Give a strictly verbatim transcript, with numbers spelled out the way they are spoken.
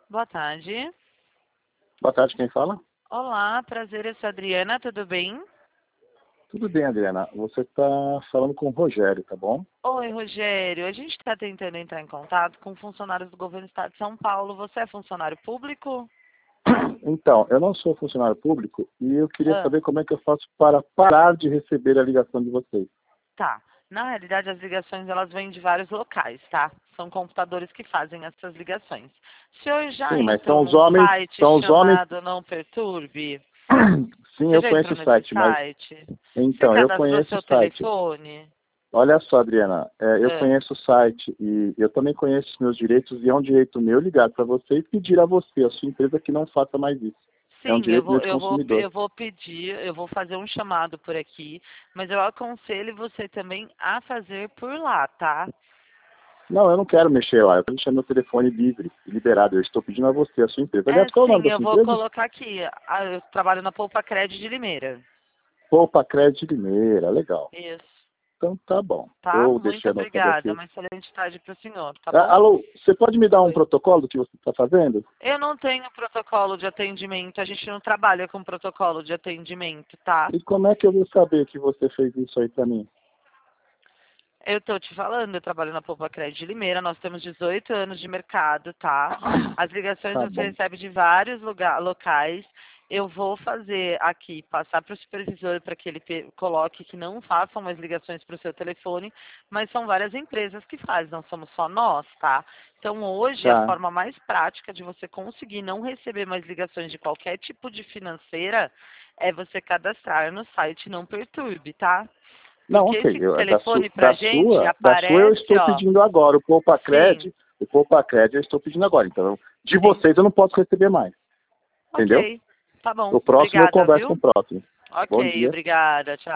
Boa tarde. Boa tarde, quem fala? Olá, prazer, eu sou a Adriana, tudo bem? Tudo bem, Adriana. Você está falando com o Rogério, tá bom? Oi, Rogério. A gente está tentando entrar em contato com funcionários do governo do estado de São Paulo. Você é funcionário público? Então, eu não sou funcionário público e eu queria Ah, saber como é que eu faço para parar de receber a ligação de vocês. tá. Na realidade, as ligações elas vêm de vários locais, tá? São computadores que fazem essas ligações. O senhor já Sim, mas entrou são os num homens, site são os homens... chamado Não Perturbe? Sim, Você eu já conheço entrou o nesse site, mas... site? Você Então, eu cadastrou conheço o seu site. telefone? Olha só, Adriana, é, eu Ah. conheço o site e eu também conheço os meus direitos e é um direito meu ligar para você e pedir a você, a sua empresa, que não faça mais isso. É um Sim, eu direito meu vou, de eu vou, consumidor. eu vou pedir, eu vou fazer um chamado por aqui, mas eu aconselho você também a fazer por lá, tá? Não, eu não quero mexer lá. Eu quero deixar meu telefone livre, liberado. Eu estou pedindo a você, a sua empresa. É Aliás, qual é o nome sim, da eu sua vou empresa? colocar aqui. ah, Eu trabalho na Poupa Cred de Limeira. Poupa Crédito Limeira. Legal. Isso, Então tá bom. tá? Eu Muito deixei anotado obrigada. aqui. Uma excelente tarde para o senhor, tá Ah, bom? alô, você pode me dar um Oi. protocolo do que você está fazendo? Eu não tenho protocolo de atendimento, a gente não trabalha com protocolo de atendimento, tá? E como é que eu vou saber que você fez isso aí para mim? Eu tô te falando, eu trabalho na Poupa Cred de Limeira, nós temos dezoito anos de mercado, tá? As ligações Tá você bom. recebe de vários lugar, locais. Eu vou fazer aqui, passar para o supervisor para que ele pe- coloque que não façam mais ligações para o seu telefone, mas são várias empresas que fazem, não somos só nós, tá? Então hoje a Tá. forma mais prática de você conseguir não receber mais ligações de qualquer tipo de financeira é você cadastrar no site Não Perturbe, tá? Não, Porque ok. esse Eu, da, su, telefone pra da gente sua, da sua eu aparece, estou ó. pedindo agora. O Poupa Sim, Crédito, o Poupa Crédito eu estou pedindo agora. Então, de sim. vocês eu não posso receber mais. Entendeu? Ok, tá bom. O próximo eu Obrigada, converso com viu? o próximo. Bom Ok, dia. obrigada. Tchau.